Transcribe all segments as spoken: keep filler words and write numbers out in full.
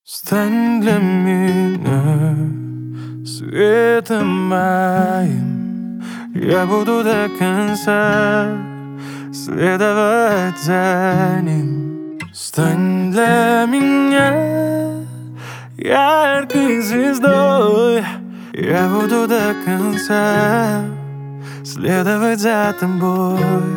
Стань для меня светом моим, я буду до конца следовать за ним. Стань для меня яркой звездой, я буду до конца следовать за тобой.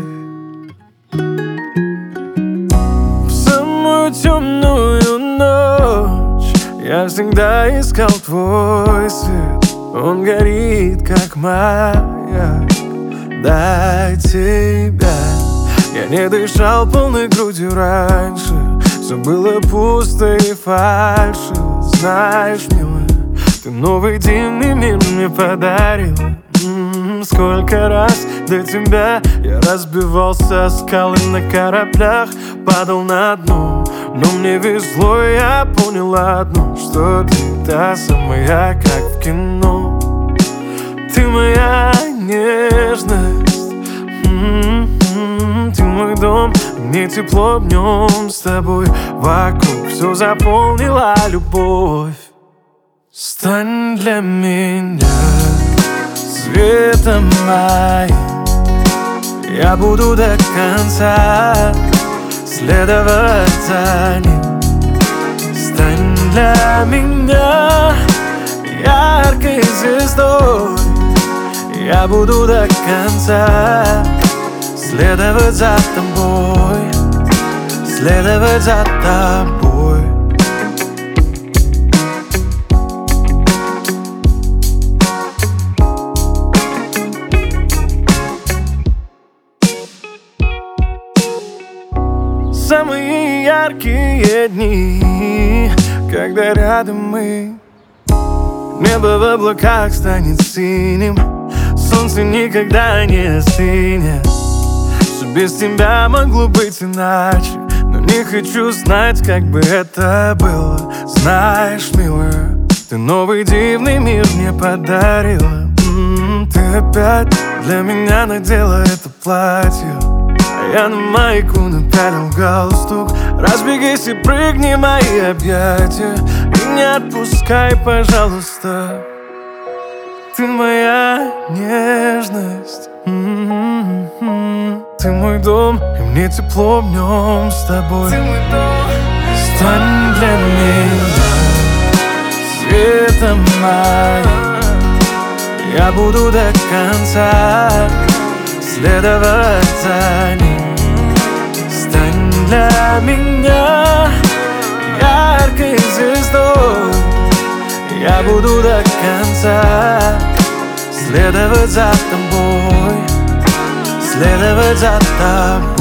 В самую темную ночь я всегда искал твой свет, он горит, как маяк. Дай тебя. Я не дышал полной грудью раньше, все было пусто и фальшиво. Знаешь, милая, ты новый дивный мир мне подарила. М-м-м, сколько раз до тебя я разбивался о скалы на кораблях, падал на дно, но мне везло, и я понял одно, что ты та самая, как в кино. Ты моя нежность, м-м-м, ты мой дом, мне тепло в нем с тобой. Вокруг все заполнила любовь. Стань для меня светом моим, я буду до конца следовать за ним. Стань для меня яркой звездой, я буду до конца следовать за тобой, следовать за тобой. Самые яркие дни, когда рядом мы. Небо в облаках станет синим, солнце никогда не остынет. Все без тебя могло быть иначе, но не хочу знать, как бы это было. Знаешь, милая, ты новый дивный мир мне подарила. М-м, ты опять для меня надела это платье, а я на маяку напялил галстук. Разбегайся, прыгни в мои объятия и не отпускай, пожалуйста. Ты моя нежность, м-м-м. Ты мой дом, и мне тепло в нем с тобой. Ты мой дом. Стань для меня светом моим, я буду до конца следовать за ним. Стань для меня яркой звездой, я буду до конца следовать за тобой, следовать за тобой.